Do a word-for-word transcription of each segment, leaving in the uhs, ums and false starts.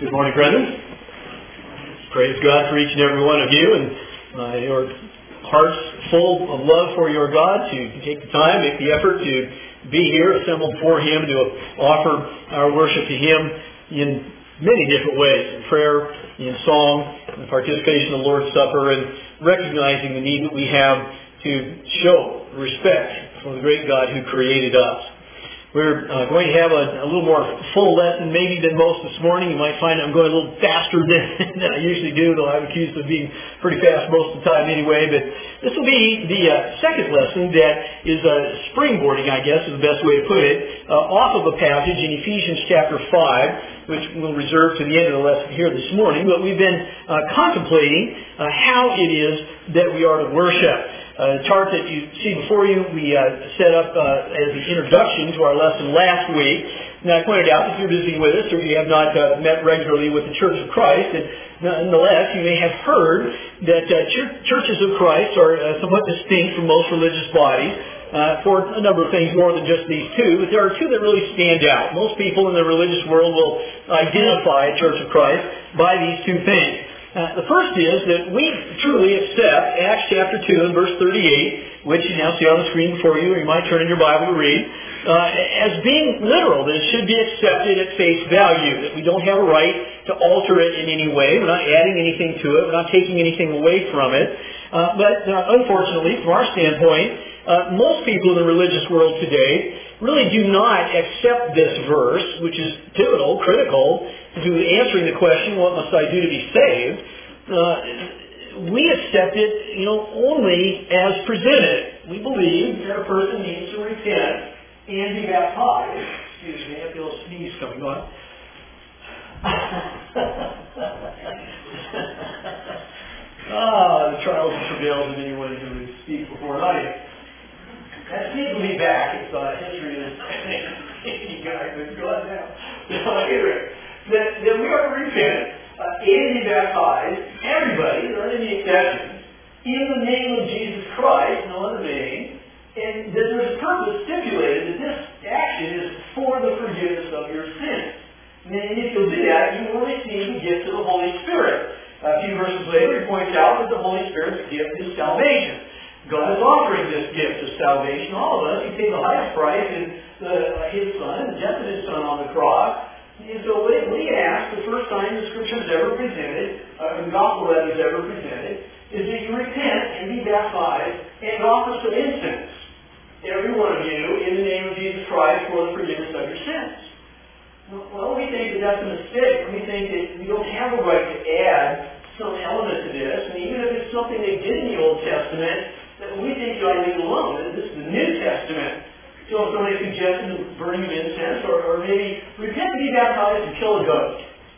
Good morning, brethren. Praise God for each and every one of you, and uh, your hearts full of love for your God to take the time, make the effort to be here, assembled for Him, to offer our worship to Him in many different ways, in prayer, in song, in participation in the Lord's Supper, and recognizing the need that we have to show respect for the great God who created us. We're uh, going to have a, a little more full lesson maybe than most this morning. You might find I'm going a little faster than, than I usually do, though I'm accused of being pretty fast most of the time anyway. But this will be the uh, second lesson that is uh, springboarding, I guess is the best way to put it, uh, off of a passage in Ephesians chapter five, which we'll reserve to the end of the lesson here this morning. But we've been uh, contemplating uh, how it is that we are to worship. Uh, the chart that you see before you, we uh, set up uh, as the introduction to our lesson last week. Now, I pointed out that if you're busy with us or you have not uh, met regularly with the Church of Christ, that nonetheless you may have heard that uh, ch- churches of Christ are uh, somewhat distinct from most religious bodies uh, for a number of things more than just these two. But there are two that really stand out. Most people in the religious world will identify a Church of Christ by these two things. Uh, the first is that we truly accept Acts chapter two and verse thirty-eight, which you now see on the screen before you, or you might turn in your Bible to read, uh, as being literal, that it should be accepted at face value, that we don't have a right to alter it in any way. We're not adding anything to it. We're not taking anything away from it. Uh, but uh, unfortunately, from our standpoint, uh, most people in the religious world today really do not accept this verse, which is pivotal, critical, to answering the question, what must I do to be saved? Uh, we accept it, you know, only as presented. We believe that a person needs to repent and be baptized. Excuse me, I feel a sneeze coming on. Ah, the trials and travails of anyone who would speak before an audience. That seems to be back. It's uh, history is you guys, but go on now. Anyway, that, that we are to repent uh, and be baptized, everybody, there aren't any exceptions, in the name of Jesus Christ, no other name, and that there's a purpose stipulated that this action is for the forgiveness of your sins. And if you'll do that, you will receive the gift of the Holy Spirit. A few verses later, he points out that the Holy Spirit's gift is salvation. God is offering this gift of salvation. All of us, He paid the highest price in uh, His Son, the death of His Son on the cross. And so what we ask, the first time the Scripture is ever presented, uh, the Gospel that is ever presented, is that you repent and be baptized and offer some incense, every one of you, in the name of Jesus Christ for the forgiveness of your sins. Well, we think that that's a mistake. We think that we don't have a right to add some element to this, and even if it's something they did in the Old Testament, that we think you ought to leave it alone. This is the New Testament. So if somebody suggests the burning of incense, or, or maybe repent and be baptized and kill a goat.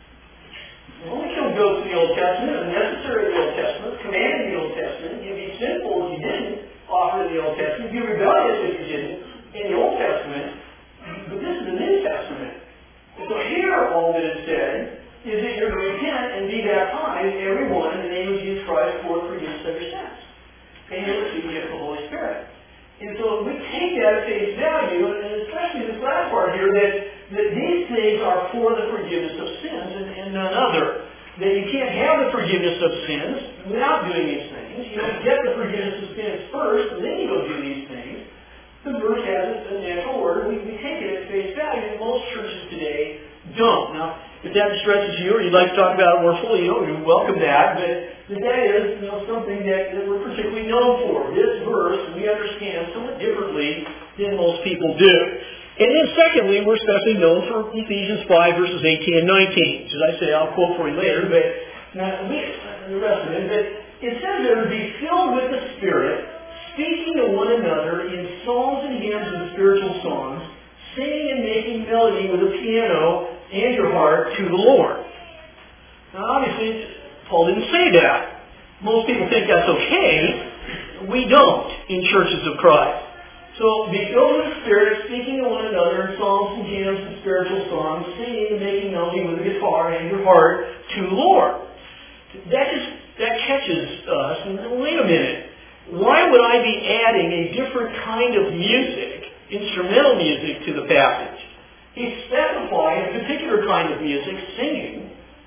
We only kill goats in the Old Testament, and necessary in the Old Testament, commanded in the Old Testament. You'd be sinful if you didn't offer in the Old Testament. You'd be rebellious if you didn't in the Old Testament. But this is the New Testament. And so here all that is said is that you're going to repent and be baptized, everyone, in the name of Jesus Christ for the forgiveness of your sins. And you'll receive the gift of the Holy Spirit. And so we take that at face value, and especially this last part here, that, that these things are for the forgiveness of sins and, and none other. That you can't have the forgiveness of sins without doing these things. You don't get the forgiveness of sins first, and then you go do these things. The verse has a natural order. We, we take it at face value, and most churches today don't. Now, if that distresses you, or you'd like to talk about it more fully, you know, we welcome that. But, but that is, you know, something that, that we're particularly known for. This verse we understand somewhat differently than most people do. And then secondly, we're especially known for Ephesians five, verses eighteen and nineteen. Which, as I say, I'll quote for you later, but not the rest of it. But it says there to be filled with the Spirit, speaking to one another in psalms and hymns and spiritual songs, singing and making melody with a piano and your heart to the Lord. Now, obviously, Paul didn't say that. Most people think that's okay. We don't in churches of Christ. So, be filled with the Spirit, speaking to one another in psalms and hymns and spiritual songs, singing and making melody with a guitar and your heart to the Lord. That just that catches us. And wait a minute. Why would I be adding a different kind of music, instrumental music, to the passage? He's specifying a particular kind of music, singing,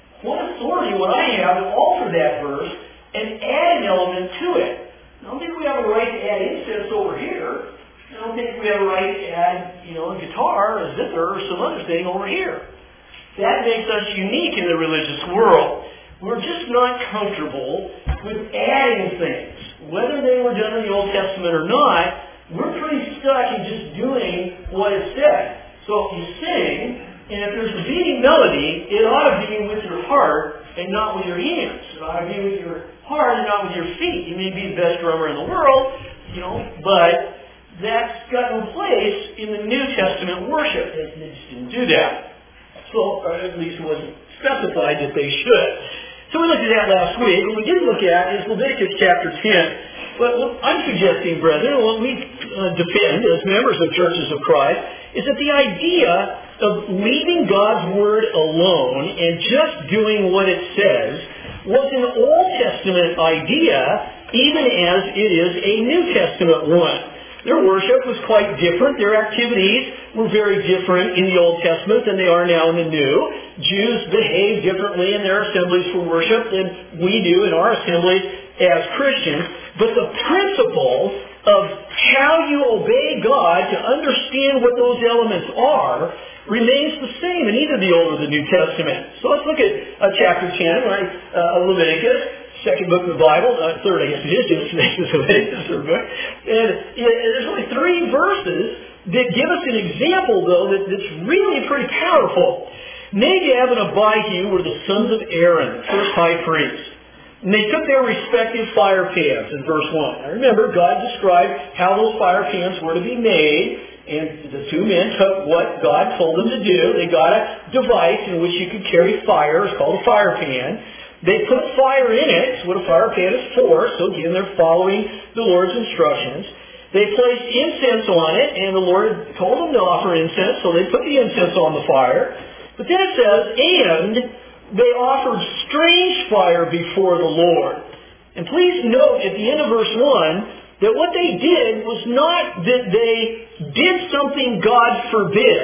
authority, what I have, to alter that verse and add an element to it. I don't think we have a right to add incense over here. I don't think we have a right to add, you know, a guitar, a zither, or some other thing over here. That makes us unique in the religious world. We're just not comfortable with adding things. Whether they were done in the Old Testament or not, we're pretty stuck in just doing what it said. So if you sing, and if there's a beating melody, it ought to be with your heart and not with your hands. It ought to be with your heart and not with your feet. You may be the best drummer in the world, you know, but that's got no place in the New Testament worship. They, they just didn't do that. So, or at least it wasn't specified that they should. So we looked at that last week. What we didn't look at is Leviticus chapter ten. But what I'm suggesting, brethren, what we uh, defend as members of churches of Christ, is that the idea of leaving God's Word alone and just doing what it says was an Old Testament idea, even as it is a New Testament one. Their worship was quite different. Their activities were very different in the Old Testament than they are now in the New. Jews behave differently in their assemblies for worship than we do in our assemblies as Christians. But the principle of how you obey God to understand what those elements are remains the same in either the Old or the New Testament. So let's look at uh, chapter ten, right, uh, of Leviticus. Second book of the Bible, uh, third I guess it is, just Leviticus, third book. And, and there's only three verses that give us an example, though, that, that's really pretty powerful. Nadab and Abihu were the sons of Aaron, the first high priest. And they took their respective fire pans in verse one. Now remember, God described how those fire pans were to be made, and the two men took what God told them to do. They got a device in which you could carry fire. It's called a fire pan. They put fire in it. It's what a fire pan is for. So again, they're following the Lord's instructions. They placed incense on it, and the Lord told them to offer incense, so they put the incense on the fire. But then it says, and they offered strange fire before the Lord. And please note at the end of verse one that what they did was not that they did something God forbid.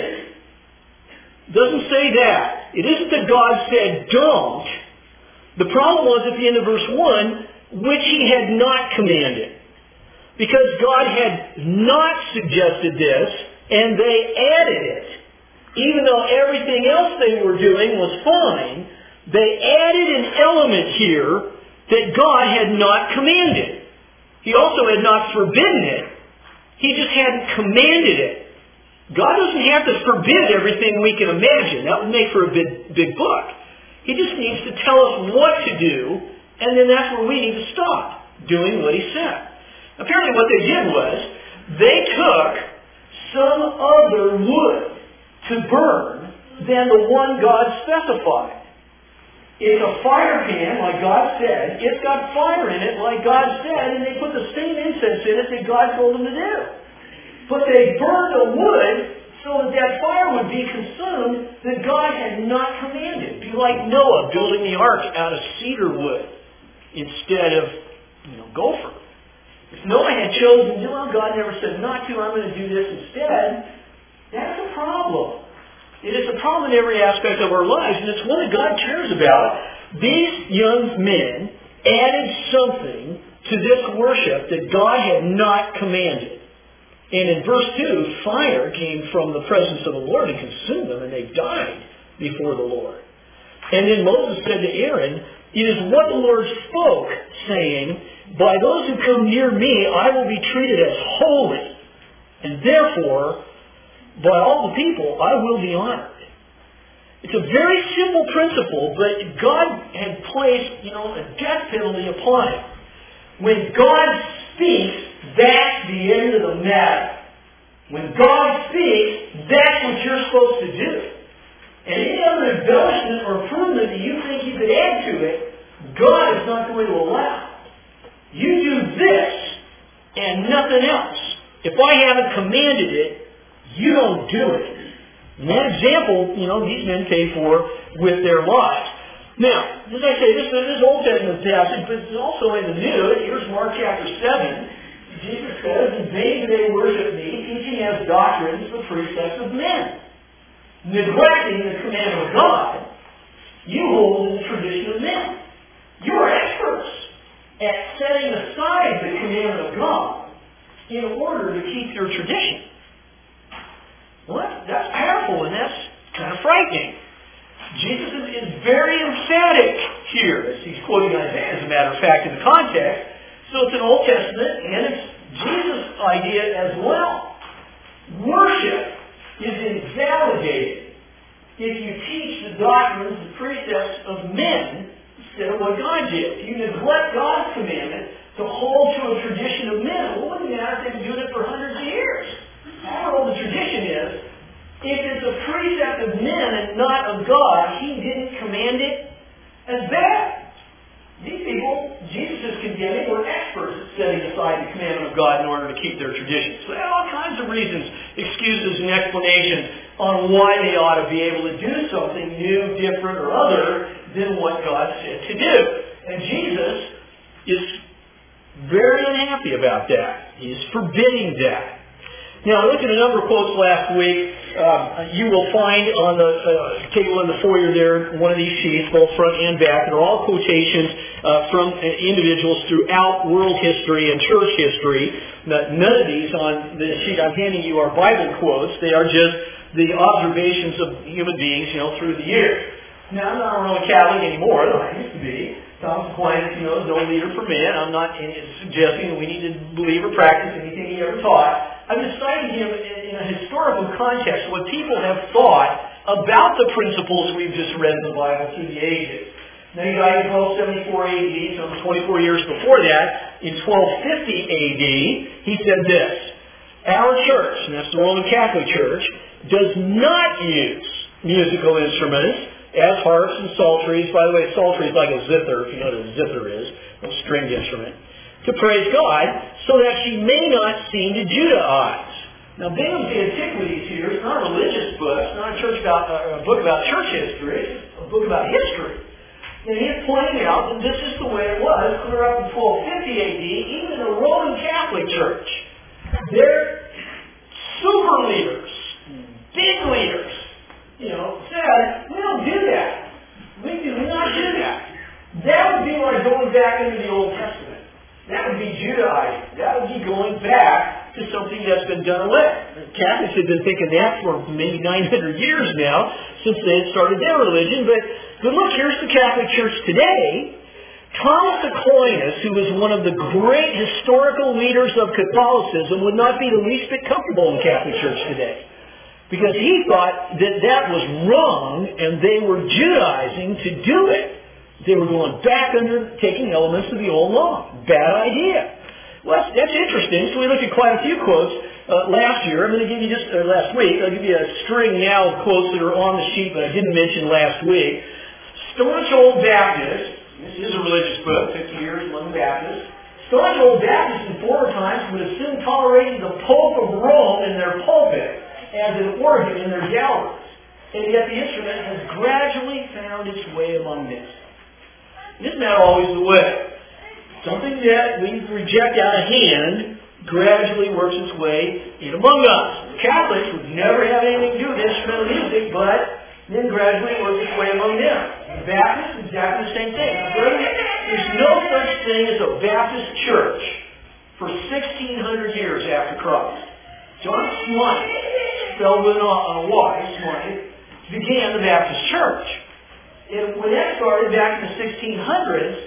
It doesn't say that. It isn't that God said don't. The problem was at the end of verse one, which He had not commanded. Because God had not suggested this, and they added it. Even though everything else they were doing was fine, they added an element here that God had not commanded. He also had not forbidden it. He just hadn't commanded it. God doesn't have to forbid everything we can imagine. That would make for a big, big book. He just needs to tell us what to do, and then that's where we need to stop doing what He said. Apparently what they did was, they took some other wood to burn than the one God specified. It's a fire pan, like God said. It's got fire in it, like God said, and they put the same incense in it that God told them to do. But they burned the wood so that that fire would be consumed that God had not commanded. It'd be like Noah building the ark out of cedar wood instead of, you know, gopher. If Noah had chosen, well, God never said not to, I'm going to do this instead, that's a problem. It is a problem in every aspect of our lives, and it's one that God cares about. These young men added something to this worship that God had not commanded. And in verse two, fire came from the presence of the Lord and consumed them, and they died before the Lord. And then Moses said to Aaron, it is what the Lord spoke, saying, by those who come near me, I will be treated as holy. And therefore, by all the people, I will be honored. It's a very simple principle, but God had placed, you know, a death penalty upon it. When God speaks, that's the end of the matter. When God speaks, that's what you're supposed to do. And any other embellishment or improvement that you think you could add to it, God is not going to allow. You do this and nothing else. If I haven't commanded it, you don't do it. And that example, you know, these men paid for with their lives. Now, as I say, this is Old Testament passage, but it's also in the New. Here's Mark chapter seven. Jesus says, in vain do they worship me, teaching as doctrines the precepts of men, neglecting the commandment of God. you hold in the tradition of men. You are experts at setting aside the commandment of God in order to keep your tradition. Well, that's, that's powerful, and that's kind of frightening. Jesus is, is very emphatic here, as he's quoting Isaiah, as a matter of fact, in the context. So it's an Old Testament, and it's Jesus' idea as well. Worship is invalidated if you teach the doctrines and precepts of men instead of what God did. If you neglect God's commandment to hold to a tradition of men, well, what does it matter if they've been doing it for hundreds of years? How old the tradition is, if it's a precept of men and not of God, he didn't command it as bad. These people, Jesus is condemning, were experts at setting aside the commandment of God in order to keep their traditions. So they have all kinds of reasons, excuses, and explanations on why they ought to be able to do something new, different, or other than what God said to do. And Jesus is very unhappy about that. He's forbidding that. Now, I looked at a number of quotes last week. Um, you will find on the uh, table in the foyer there one of these sheets, both front and back. They're all quotations uh, from uh, individuals throughout world history and church history. None of these on the sheet I'm handing you are Bible quotes. They are just the observations of human beings, you know, through the years. Now, I'm not a Roman Catholic anymore, though I used to be. Thomas Aquinas, you know, is no leader for men. I'm not suggesting that we need to believe or practice anything he ever taught. I'm just citing him in a historical context, what people have thought about the principles we've just read in the Bible through the ages. Now, he died in twelve seventy-four A D, so twenty-four years before that. In twelve fifty A D, he said this: our church, and that's the Roman Catholic Church, does not use musical instruments as harps and psalteries. By the way, psaltery is like a zither, if you know what a zither is, a stringed instrument, to praise God, so that she may not seem to Judaize. Now, Bingham's Antiquities here is not a religious book. It's not a, church about, uh, a book about church history. It's a book about history. And he's pointing out that this is the way it was clear up in twelve fifty A D, even the Roman Catholic Church. They're super leaders, big leaders, you know, said, we don't do that. We do not do that. That would be like going back into the Old Testament. That would be Judaizing. That would be going back to something that's been done away. Catholics have been thinking that for maybe nine hundred years now, since they had started their religion. But, but look, here's the Catholic Church today. Thomas Aquinas, who was one of the great historical leaders of Catholicism, would not be the least bit comfortable in the Catholic Church today. Because he thought that that was wrong, and they were Judaizing to do it. They were going back under taking elements of the old law. Bad idea. Well, that's, that's interesting. So we looked at quite a few quotes uh, last year. I'm going to give you just, uh, last week, I'll give you a string now of quotes that are on the sheet, but I didn't mention last week. Staunch Old Baptist, this is a religious book, fifty years among Baptists. Staunch Old Baptists in former times would have soon tolerated the Pope of Rome in their pulpit as an organ in their galleries. And yet the instrument has gradually found its way among them. Isn't that always the way? Something that we reject out of hand gradually works its way in among us. The Catholics would never have anything to do with instrumental music, but then gradually works its way among them. The Baptists, exactly the same thing. There's no such thing as a Baptist church for sixteen hundred years after Christ. John Smythe, spelled with a Y, Smythe, began the Baptist church. And when that started back in the sixteen hundreds,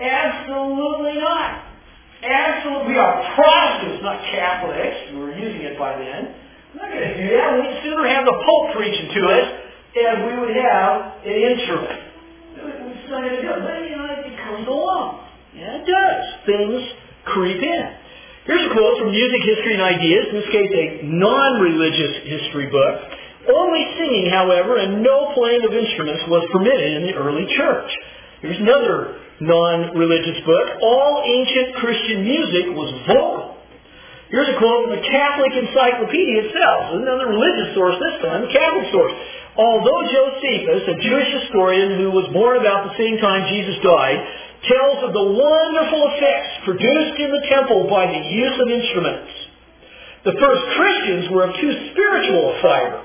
absolutely not. Absolutely, we are Protestants, not Catholics. We were using it by then. We're not going to do that. We'd sooner have the Pope preaching to us as we would have an instrument. It's not going to do it. But, you know, it comes along. Yeah, it does. Things creep in. Here's a quote from Music, History, and Ideas, in this case a non-religious history book. Only singing, however, and no playing of instruments was permitted in the early church. Here's another non-religious book. All ancient Christian music was vocal. Here's a quote from the Catholic Encyclopedia itself. Another religious source this time, the Catholic source. Although Josephus, a Jewish historian who was born about the same time Jesus died, tells of the wonderful effects produced in the temple by the use of instruments, the first Christians were of too spiritual a fiber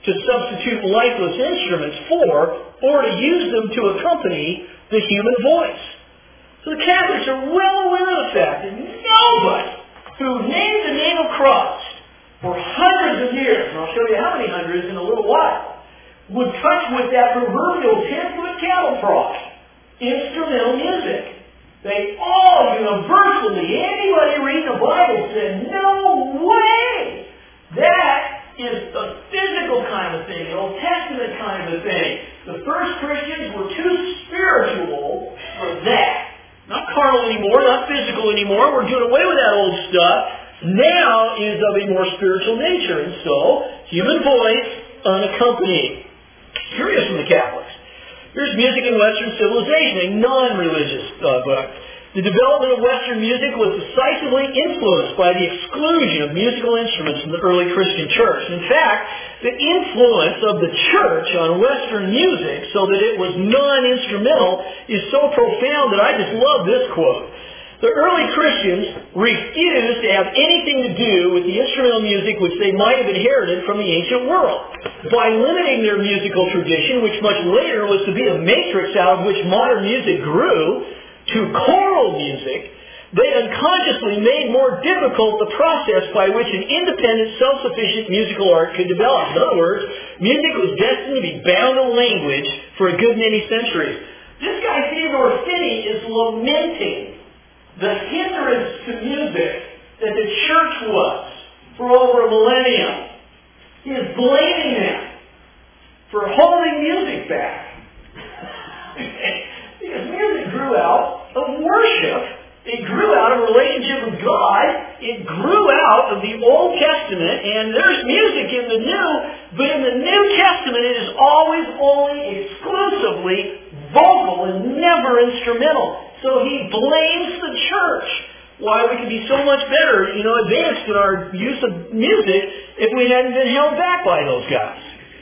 to substitute lifeless instruments for or to use them to accompany the human voice. So the Catholics are well aware of the fact that nobody who named the name of Christ for hundreds of years, and I'll show you how many hundreds in a little while, would touch with that proverbial ten-foot cattle prod instrumental music. They all universally, anybody reading the Bible said, no way! That is a physical kind of thing, an Old Testament kind of a thing. The first Christians were too spiritual for that. Not carnal anymore, not physical anymore. We're doing away with that old stuff. Now is of a more spiritual nature. And so, human voice unaccompanied. Curious from the Catholics. Here's Music in Western Civilization, a non-religious uh, book. The development of Western music was decisively influenced by the exclusion of musical instruments from the early Christian church. In fact, the influence of the church on Western music so that it was non-instrumental is so profound that I just love this quote. The early Christians refused to have anything to do with the instrumental music which they might have inherited from the ancient world. By limiting their musical tradition, which much later was to be a matrix out of which modern music grew, to choral music, they unconsciously made more difficult the process by which an independent, self-sufficient musical art could develop. In other words, music was destined to be bound to language for a good many centuries. This guy, Theodore Finney, is lamenting the hindrance to music that the church was for over a millennium. He is blaming them for holding music back. Because music grew out of worship. It grew out of relationship with God. It grew out of the Old Testament. And there's music in the New, but in the New Testament it is always only exclusively vocal and never instrumental. So he blames the church. Why we could be so much better, you know, advanced in our use of music if we hadn't been held back by those guys.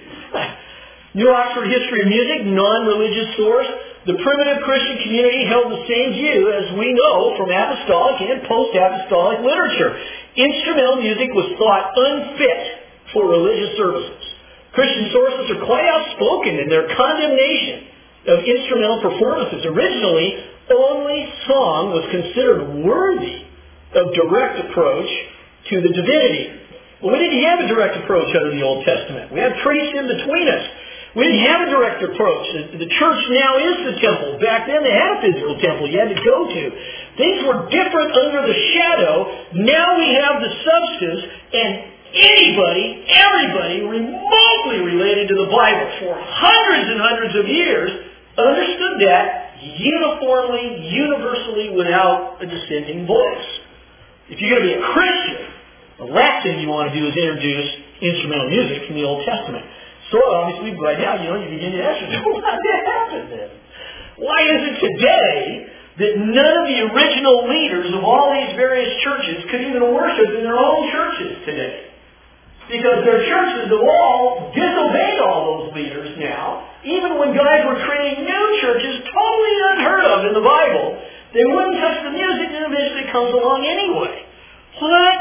New Oxford History of Music, non-religious source. The primitive Christian community held the same view as we know from apostolic and post-apostolic literature. Instrumental music was thought unfit for religious services. Christian sources are quite outspoken in their condemnation of instrumental performances. Originally, only song was considered worthy of direct approach to the divinity. Well, we didn't have a direct approach under the Old Testament. We had priests in between us. We didn't have a direct approach. The church now is the temple. Back then they had a physical temple you had to go to. Things were different under the shadow. Now we have the substance, and anybody, everybody remotely related to the Bible for hundreds and hundreds of years understood that uniformly, universally, without a dissenting voice. If you're going to be a Christian, the last thing you want to do is introduce instrumental music from the Old Testament. So obviously, by now, you know, you begin to ask yourself, why did that happen then? Why is it today that none of the original leaders of all these various churches could even worship in their own churches today? Because their churches have all disobeyed all those leaders now. Even when guys were creating new churches, totally unheard of in the Bible, they wouldn't touch the music, and eventually it comes along anyway. What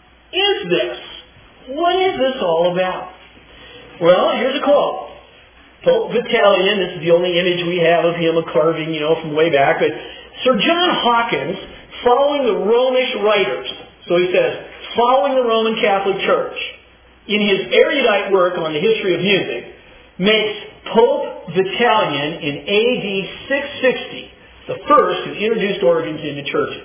is this? What is this all about? Well, here's a quote. Pope Vitalian, this is the only image we have of him, a carving, you know, from way back. But Sir John Hawkins, following the Romish writers, so he says, following the Roman Catholic Church, in his erudite work on the history of music, makes Pope Vitalian in A D six sixty the first who introduced organs into churches.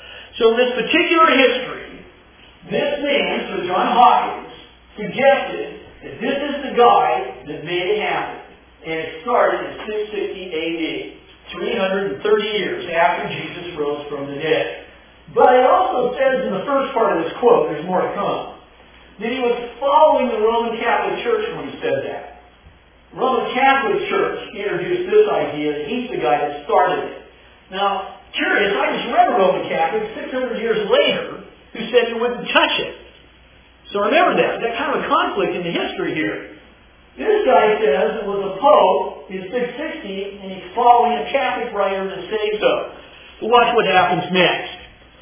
So in this particular history, this man, Sir John Hawkins, suggested that this is the guy that made it happen. And it started in six sixty A D, three hundred thirty years after Jesus rose from the dead. But it also says in the first part of this quote, there's more to come, that he was following the Roman Catholic Church when he said that. The Roman Catholic Church introduced this idea that he's the guy that started it. Now, curious, I just read a Roman Catholic six hundred years later who said he wouldn't touch it. So remember that. That kind of a conflict in the history here. This guy says it was a pope in six sixty, and he's following a Catholic writer to say so. But watch what happens next.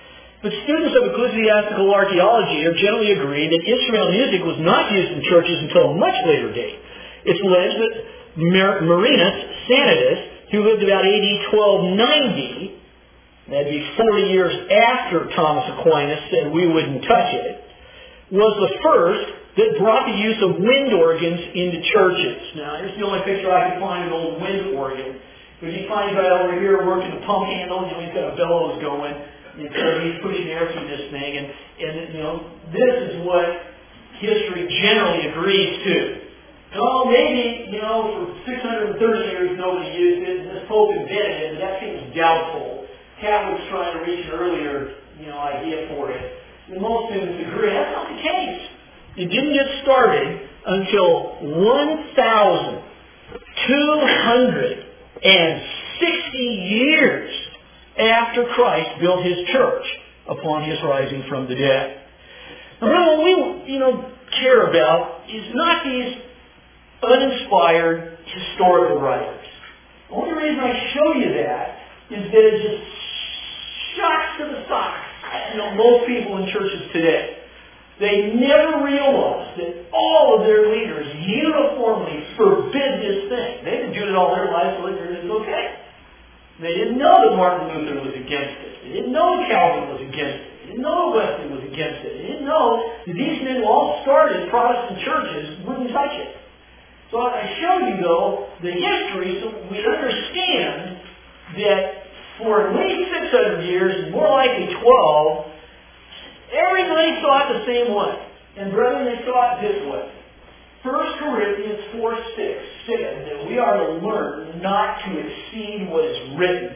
But students of ecclesiastical archaeology have generally agreed that instrumental music was not used in churches until a much later date. It's alleged that Mar- Marinus Sanidus, who lived about A D twelve ninety, that'd be forty years after Thomas Aquinas said we wouldn't touch it, was the first that brought the use of wind organs into churches. Now, here's the only picture I can find of an old wind organ. But you find a guy over here working the pump handle, you know, he's got a bellows going, and so he's pushing air through this thing, and, and you know, this is what history generally agrees to. Oh, maybe, you know, for six hundred thirty years nobody used it, and this Pope invented it, but that seems doubtful. Catholics trying to reach an earlier, you know, idea for it. And most students agree that's not the case. It didn't get started until one thousand two hundred sixty years after Christ built His church upon His rising from the dead. Now, what we, you know, care about is not these uninspired historical writers. The only reason I show you that is that it just shocks to the socks, you know, most people in churches today. They never realize that all of their leaders uniformly forbid this thing. They've been doing it all their lives, so it's okay. They didn't know that Martin Luther was against it. They didn't know Calvin was against it. They didn't know Wesley was against it. They didn't know that these men who all started Protestant churches wouldn't touch it. So I show you, though, the history so we understand that for at least six hundred years, more likely twelve, everybody saw it the same way. And brethren, they saw it this way. First Corinthians four six says that we are to learn not to exceed what is written.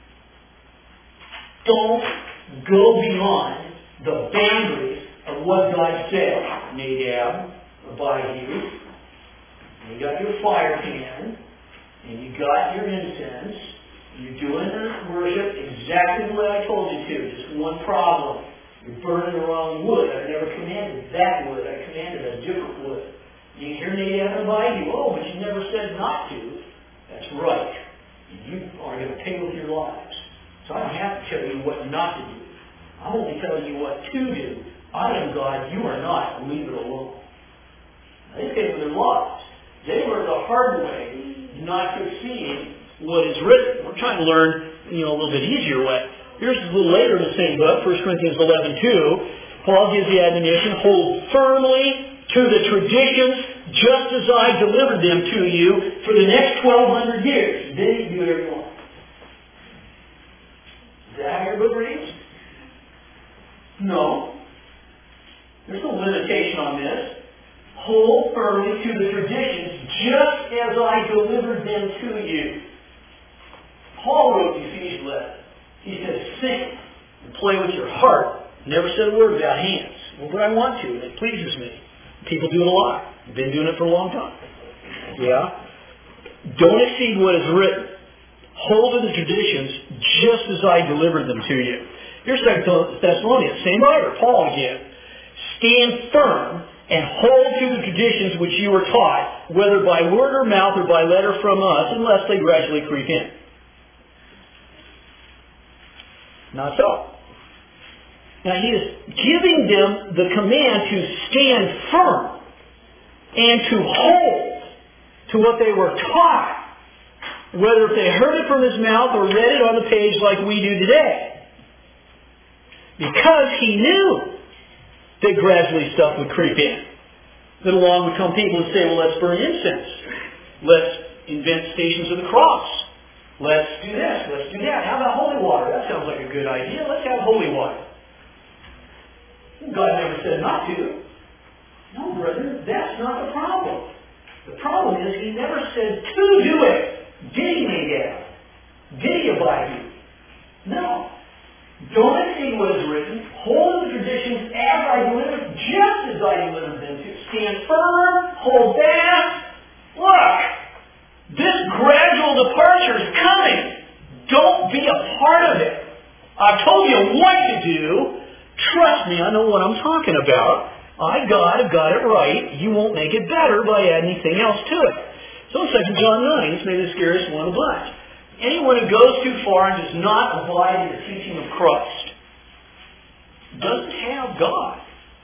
Don't go beyond the boundaries of what God said. Nadab, Abihu, you got your fire pan, and you got your incense. You're doing the worship exactly the way I told you to. Just one problem. You're burning the wrong wood. I never commanded that wood. I commanded a different wood. You hear Nadab and Abihu. Oh, but you never said not to. That's right. You are going to pay with your lives. So I don't have to tell you what not to do. I'm only telling you what to do. I am God. You are not. Leave it alone. Now, they paid with their lives. They learned the hard way not to exceed what is written. We're trying to learn, you know, a little bit easier way. Here's a little later in the same book, First Corinthians eleven two. Paul gives the admonition, hold firmly to the traditions just as I delivered them to you for the next twelve hundred years. Then you can do whatever you want. Is that how your book reads? No. There's no limitation on this. Hold firmly to the traditions just as I delivered them to you. Paul wrote the Ephesians letter. He says, sing and play with your heart. Never said a word about hands. Well, but I want to. It pleases me. People do it a lot. I've been doing it for a long time. Yeah? Don't exceed what is written. Hold to the traditions just as I delivered them to you. Here's Second Thessalonians. Same writer, Paul again. Stand firm and hold to the traditions which you were taught, whether by word or mouth or by letter from us, unless they gradually creep in. Not so. Now he is giving them the command to stand firm and to hold to what they were taught, whether if they heard it from his mouth or read it on the page like we do today. Because he knew that gradually stuff would creep in. Then along would come people and say, well, let's burn incense. Let's invent Stations of the Cross. Let's do this. Let's do that. How about holy water? That sounds like a good idea. Let's have holy water. God never said not to. No, brother, that's not the problem. The problem is he never said to do it. Did he, Nadab? Did he abide you? No. Don't exceed what is written. Hold the traditions as I delivered, just as I delivered them to. Stand firm. Hold fast. Look, this gradual departure is coming. Don't be a part of it. I've told you what to do. Trust me, I know what I'm talking about. I got it, got it right. You won't make it better by adding anything else to it. So in Second John nine, this may be the scariest one of the bunch. Anyone who goes too far and does not abide in the teaching of Christ doesn't have God.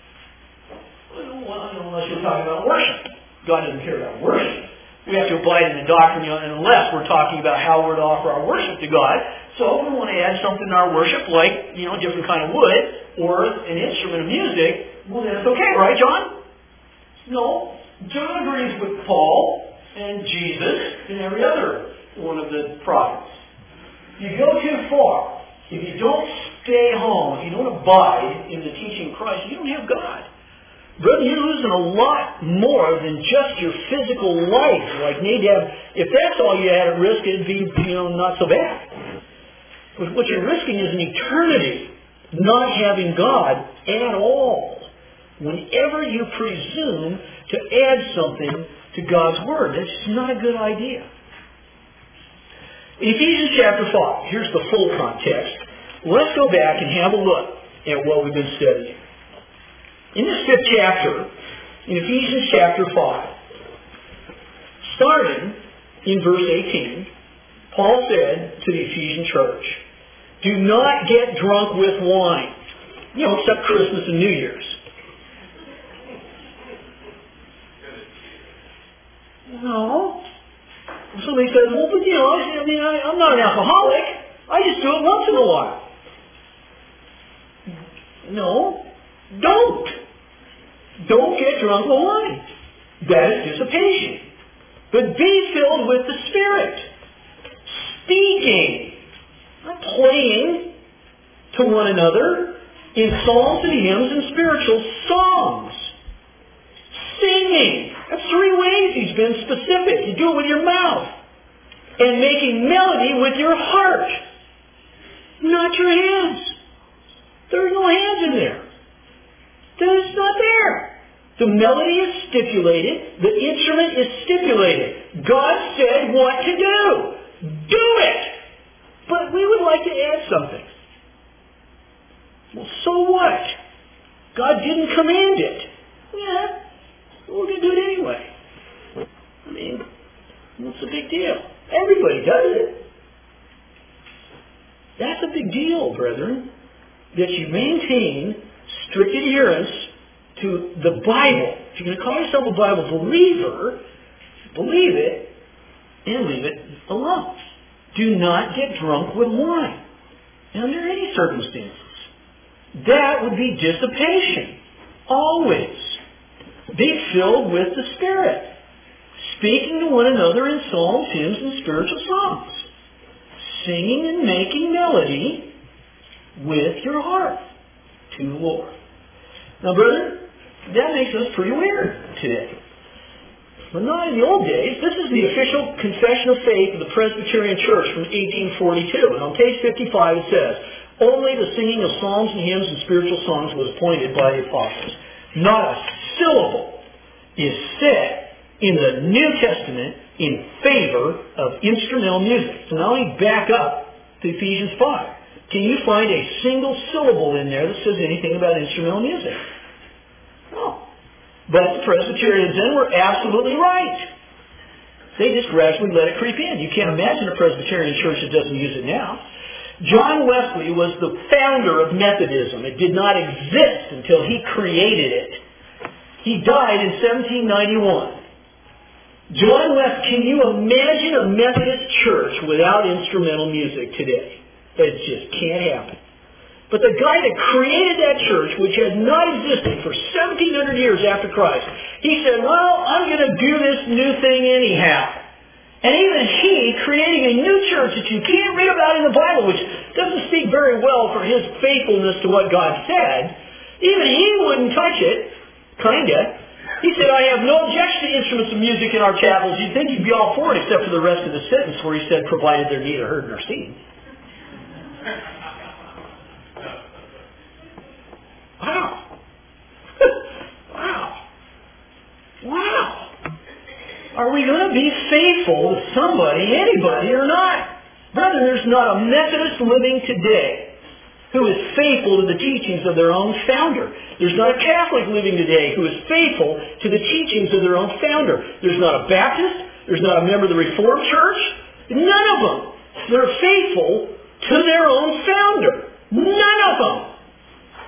Well, unless we're talking about worship. God doesn't care about worship. We have to abide in the doctrine, you know, unless we're talking about how we're to offer our worship to God. So if we want to add something to our worship, like, you know, a different kind of wood, or an instrument of music, well, then it's okay, right, John? No. John agrees with Paul and Jesus and every other one of the prophets. You go too far. If you don't stay home, if you don't abide in the teaching of Christ, you don't have God. Brother, you're losing a lot more than just your physical life. Like Nadab, if that's all you had at risk, it'd be, you know, not so bad. But what you're risking is an eternity, not having God at all. Whenever you presume to add something to God's Word, that's just not a good idea. Ephesians chapter five, here's the full context. Let's go back and have a look at what we've been studying. In this fifth chapter, in Ephesians chapter five, starting in verse eighteen, Paul said to the Ephesian church, do not get drunk with wine. You know, except Christmas and New Year's. No. Somebody says, well, but you know, I mean, I, I'm not an alcoholic. I just do it once in a while. No. Don't. Don't get drunk with wine. That is dissipation. But be filled with the Spirit. Speaking. Not playing to one another in psalms and hymns and spiritual songs. Singing. That's three ways he's been specific. You do it with your mouth. And making melody with your heart. Not your hands. There are no hands in there. It's not there. The melody is stipulated. The instrument is stipulated. God said what to do. Do it. But we would like to add something. Well, so what? God didn't command it. Yeah, we're going to do it anyway. I mean, what's the big deal? Everybody does it. That's a big deal, brethren, that you maintain strict adherence to the Bible. If you're going to call yourself a Bible believer, believe it and leave it alone. Do not get drunk with wine under any circumstances. That would be dissipation. Always. Be filled with the Spirit. Speaking to one another in psalms, hymns, and spiritual songs. Singing and making melody with your heart to the Lord. Now, brother, that makes us pretty weird today. But not in the old days. This is the official confession of faith of the Presbyterian Church from eighteen forty-two. And on page fifty-five it says, only the singing of psalms and hymns and spiritual songs was appointed by the apostles. Not a syllable is said in the New Testament in favor of instrumental music. So now we back up to Ephesians five. Can you find a single syllable in there that says anything about instrumental music? No. But the Presbyterians then were absolutely right. They just gradually let it creep in. You can't imagine a Presbyterian church that doesn't use it now. John Wesley was the founder of Methodism. It did not exist until he created it. He died in seventeen ninety-one. John Wesley, can you imagine a Methodist church without instrumental music today? It just can't happen. But the guy that created that church, which had not existed for seventeen hundred years after Christ, he said, well, I'm going to do this new thing anyhow. And even he, creating a new church that you can't read about in the Bible, which doesn't speak very well for his faithfulness to what God said, even he wouldn't touch it, kinda. He said, I have no objection to instruments of music in our chapels. You'd think he'd be all for it, except for the rest of the sentence where he said, provided they're neither heard nor seen. Wow. Wow. Wow. Are we going to be faithful to somebody, anybody, or not? Brother, there's not a Methodist living today who is faithful to the teachings of their own founder. There's not a Catholic living today who is faithful to the teachings of their own founder. There's not a Baptist. There's not a member of the Reformed Church. None of them. They're faithful to their own founder. None of them.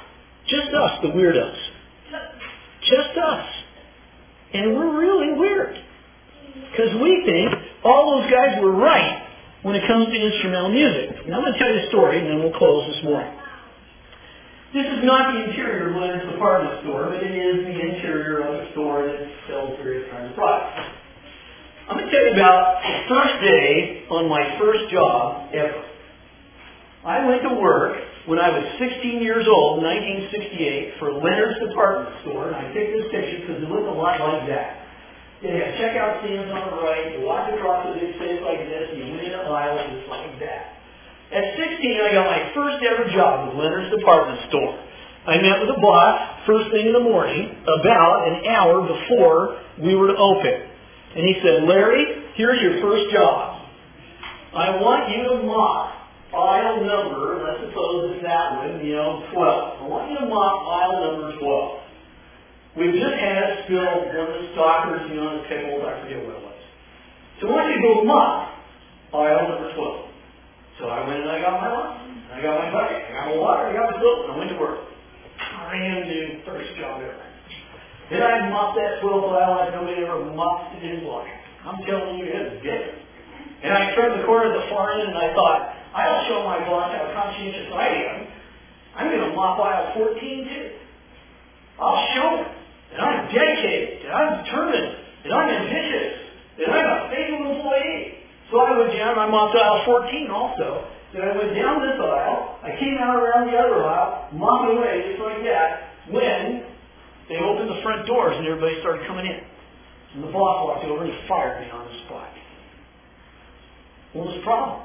Just us, the weirdos. Just us. And we're really weird. Because we think all those guys were right when it comes to instrumental music. Now I'm going to tell you a story and then we'll close this morning. This is not the interior of Leonard's department store, but it is the interior of a store that sells various kinds of products. I'm going to tell you about the first day on my first job ever. I went to work when I was sixteen years old, nineteen sixty-eight, for Leonard's department store, and I picked this picture because it looked a lot like that. It had checkout stands on the right, you walked across a big space like this, and you went in an aisle just like that. At sixteen, I got my first ever job with Leonard's department store. I met with the boss first thing in the morning, about an hour before we were to open. And he said, Larry, here's your first job. I want you to mop aisle number, let's suppose it's that one, you know, twelve. I want you to mop aisle number twelve. We've just had a spill, one of the stalkers, you know, the pickles, I forget what it was. So I want you to go mop aisle number twelve. So I went and I got my lunch, I got my bucket, I got my water, I got my soap, and I went to work. Brand new first job ever. Then I mopped that twelve aisle like nobody ever mopped the dishwasher. I'm telling you, it was different. And I turned the corner of the far end and I thought, I'll show my boss how conscientious I am. I'm going to mop aisle fourteen too. I'll show him. And I'm dedicated, and I'm determined, and I'm ambitious, and I'm a faithful employee. So I went down, I mopped aisle fourteen also. Then I went down this aisle, I came out around the other aisle, mopped away just like that, when they opened the front doors and everybody started coming in. And the boss walked over and he fired me on the spot. What was the problem?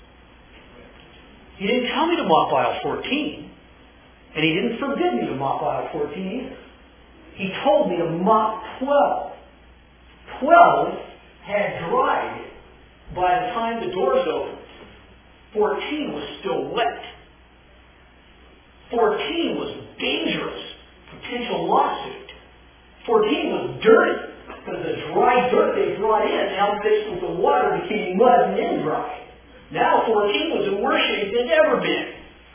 He didn't tell me to mop aisle fourteen, and he didn't forbid me to mop aisle fourteen either. He told me to mop twelve. twelve had dried by the time the doors opened. fourteen was still wet. fourteen was dangerous. Potential lawsuit. fourteen was dirty. Because the dry dirt they brought in, now mixed with the water, became mud and then dried. Now fourteen was in worse shape than it's ever been.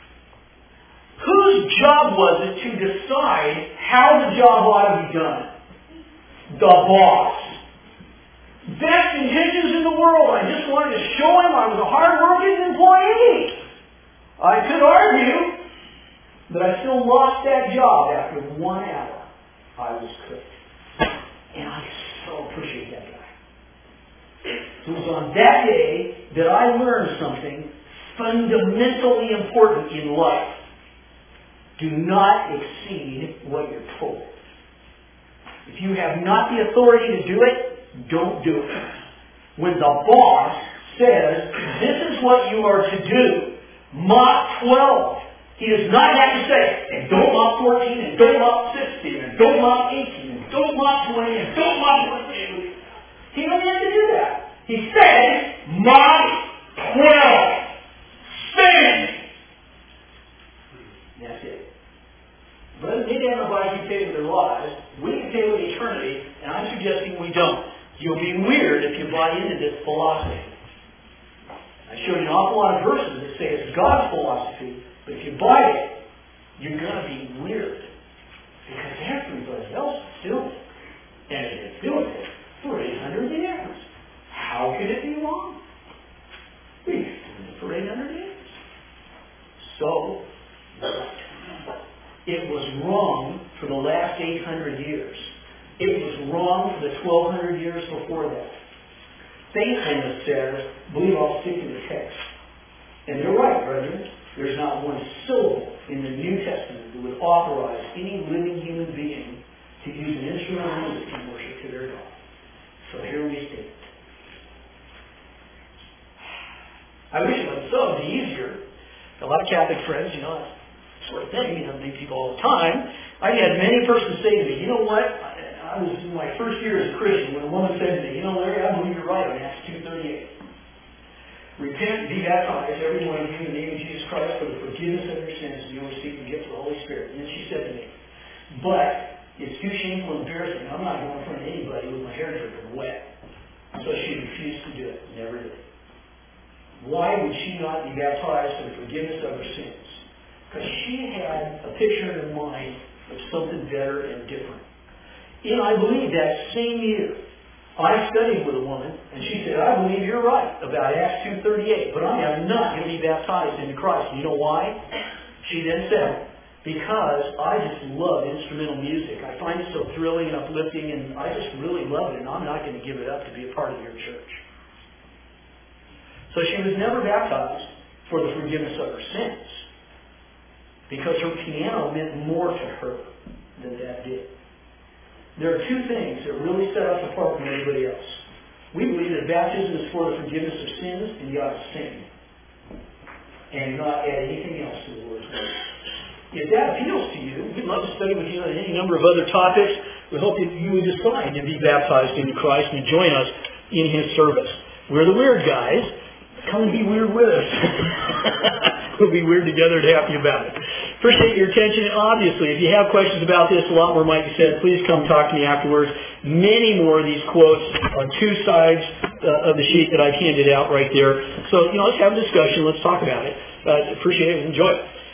Whose job was it to decide how the job ought to be done? The boss. Best intentions in the world. I just wanted to show him I was a hard-working employee. I could argue, but I still lost that job after one hour. I was cooked. And I so appreciate that guy. It was on that day that I learned something fundamentally important in life. Do not exceed what you're told. If you have not the authority to do it, don't do it. When the boss says, this is what you are to do, mop twelve, he does not have to say, and don't mop fourteen, and don't mop sixteen, and don't mop eighteen, and don't mop twenty, and don't mop twenty-two. He doesn't have to do that. He says, mop twelve. Stand. That's it. Brothers need to identify who pay with their lives. We can pay with eternity, and I'm suggesting we don't. You'll be weird if you buy into this philosophy. I showed you an awful lot of verses that say it's God's philosophy, but if you buy it, you're going to be weird. Because everybody else is doing it. And it is doing it for eight hundred years. How could it be wrong? We've been doing it for eight hundred years. So, it was wrong for the last eight hundred years. It was wrong for the twelve hundred years before that. Faithfulness says, believe I'll stick to the text. And they're right, brethren. There's not one syllable in the New Testament that would authorize any living human being to use an instrument of music in worship to their God. So here we stand. I wish it was so. It would be easier. A lot of Catholic friends, you know, that sort of thing, you know, meet people all the time. I had many persons say to me, you know what? I, I was in my first year as a Christian when a woman said to me, you know, Larry, I believe you're right on Acts two thirty-eight. Repent and be baptized, every one of you, in the name of Jesus Christ, for the forgiveness of your sins, and you'll receive the gift of the Holy Spirit. And then she said to me, but it's too shameful and embarrassing. I'm not going in front of anybody with my hair dripping wet. So she refused to do it. Never did. Why would she not be baptized for the forgiveness of her sins? because she had a picture in her mind of something better and different. And I believe that same year, I studied with a woman, and she said, I believe you're right about Acts two thirty-eight, but I am not going to be baptized into Christ. You know why? She then said, because I just love instrumental music. I find it so thrilling and uplifting, and I just really love it, and I'm not going to give it up to be a part of your church. So she was never baptized for the forgiveness of her sins, because her piano meant more to her than that did. There are two things that really set us apart from everybody else. We believe that baptism is for the forgiveness of sins, and you ought to sing, and not add anything else to the Lord's Word. If that appeals to you, we'd love to study with you on any number of other topics. We hope that you would decide to be baptized into Christ and join us in His service. We're the weird guys. Come and be weird with us. We'll be weird together and happy about it. Appreciate your attention. Obviously, if you have questions about this, a lot more might be said. Please come talk to me afterwards. Many more of these quotes on two sides uh, of the sheet that I've handed out right there. So, you know, let's have a discussion. Let's talk about it. Uh, appreciate it and enjoy it.